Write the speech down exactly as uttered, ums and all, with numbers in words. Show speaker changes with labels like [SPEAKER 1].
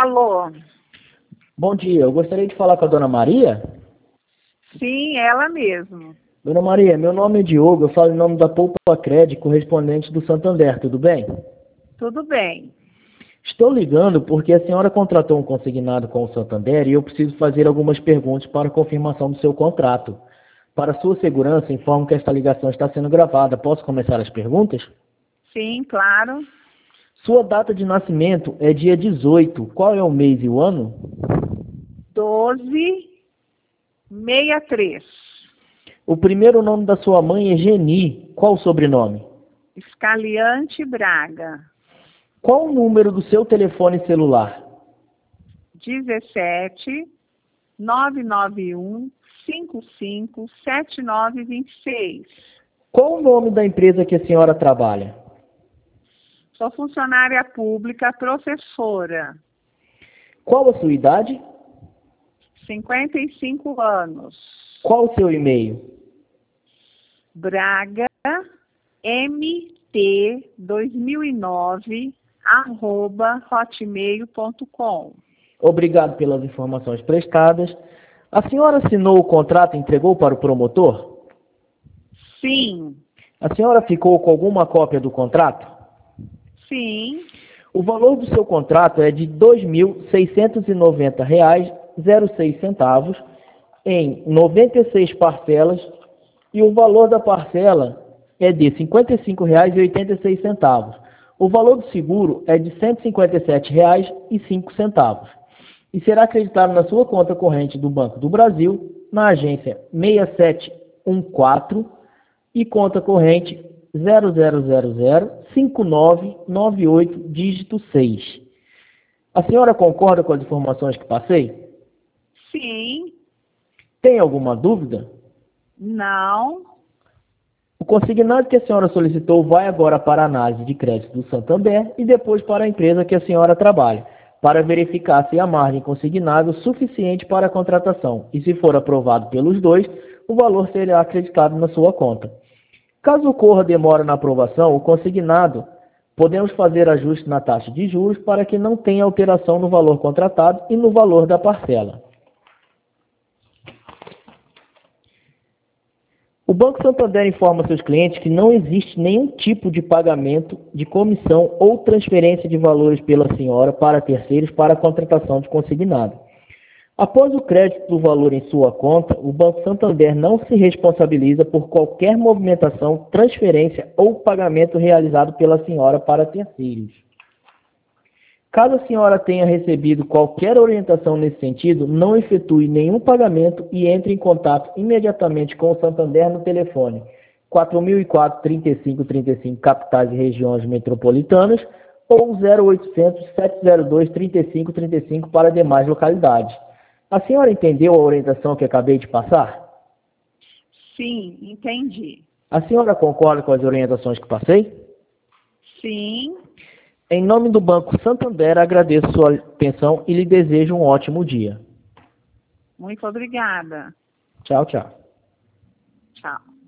[SPEAKER 1] Alô?
[SPEAKER 2] Bom dia, eu gostaria de falar com a dona Maria.
[SPEAKER 1] Sim, ela mesmo.
[SPEAKER 2] Dona Maria, meu nome é Diogo, eu falo em nome da Poupa Cred, correspondente do Santander, tudo bem?
[SPEAKER 1] Tudo bem.
[SPEAKER 2] Estou ligando porque a senhora contratou um consignado com o Santander e eu preciso fazer algumas perguntas para confirmação do seu contrato. Para sua segurança, informo que esta ligação está sendo gravada. Posso começar as perguntas?
[SPEAKER 1] Sim, claro.
[SPEAKER 2] Sua data de nascimento é dia dezoito. Qual é o mês e o ano?
[SPEAKER 1] doze sessenta e três.
[SPEAKER 2] O primeiro nome da sua mãe é Geni. Qual o sobrenome?
[SPEAKER 1] Escaliante Braga.
[SPEAKER 2] Qual o número do seu telefone celular?
[SPEAKER 1] dezessete, nove nove um, cinco cinco, sete nove dois seis.
[SPEAKER 2] Qual o nome da empresa que a senhora trabalha?
[SPEAKER 1] Sou funcionária pública, professora.
[SPEAKER 2] Qual a sua idade?
[SPEAKER 1] cinquenta e cinco anos.
[SPEAKER 2] Qual o seu e-mail?
[SPEAKER 1] Braga mt dois mil e nove arroba hotmail ponto com.
[SPEAKER 2] Obrigado pelas informações prestadas. A senhora assinou o contrato e entregou para o promotor?
[SPEAKER 1] Sim.
[SPEAKER 2] A senhora ficou com alguma cópia do contrato?
[SPEAKER 1] Sim.
[SPEAKER 2] O valor do seu contrato é de dois mil seiscentos e noventa reais e seis centavos em noventa e seis parcelas e o valor da parcela é de cinquenta e cinco reais e oitenta e seis centavos. O valor do seguro é de cento e cinquenta e sete reais e cinco centavos e será acreditado na sua conta corrente do Banco do Brasil, na agência seis sete um quatro e conta corrente zero zero zero zero cinco nove nove oito, dígito seis. A senhora concorda com as informações que passei?
[SPEAKER 1] Sim.
[SPEAKER 2] Tem alguma dúvida?
[SPEAKER 1] Não.
[SPEAKER 2] O consignado que a senhora solicitou vai agora para a análise de crédito do Santander e depois para a empresa que a senhora trabalha, para verificar se a margem consignada é suficiente para a contratação e, se for aprovado pelos dois, o valor será acreditado na sua conta. Caso ocorra demora na aprovação, o consignado podemos fazer ajuste na taxa de juros para que não tenha alteração no valor contratado e no valor da parcela. O Banco Santander informa seus clientes que não existe nenhum tipo de pagamento de comissão ou transferência de valores pela senhora para terceiros para a contratação de consignado. Após o crédito do valor em sua conta, o Banco Santander não se responsabiliza por qualquer movimentação, transferência ou pagamento realizado pela senhora para terceiros. Caso a senhora tenha recebido qualquer orientação nesse sentido, não efetue nenhum pagamento e entre em contato imediatamente com o Santander no telefone quatro mil e quatro, trinta e cinco, trinta e cinco, capitais e regiões metropolitanas ou zero oitocentos, sete zero dois, trinta e cinco, trinta e cinco para demais localidades. A senhora entendeu a orientação que acabei de passar?
[SPEAKER 1] Sim, entendi.
[SPEAKER 2] A senhora concorda com as orientações que passei?
[SPEAKER 1] Sim.
[SPEAKER 2] Em nome do Banco Santander, agradeço sua atenção e lhe desejo um ótimo dia.
[SPEAKER 1] Muito obrigada.
[SPEAKER 2] Tchau, tchau.
[SPEAKER 1] Tchau.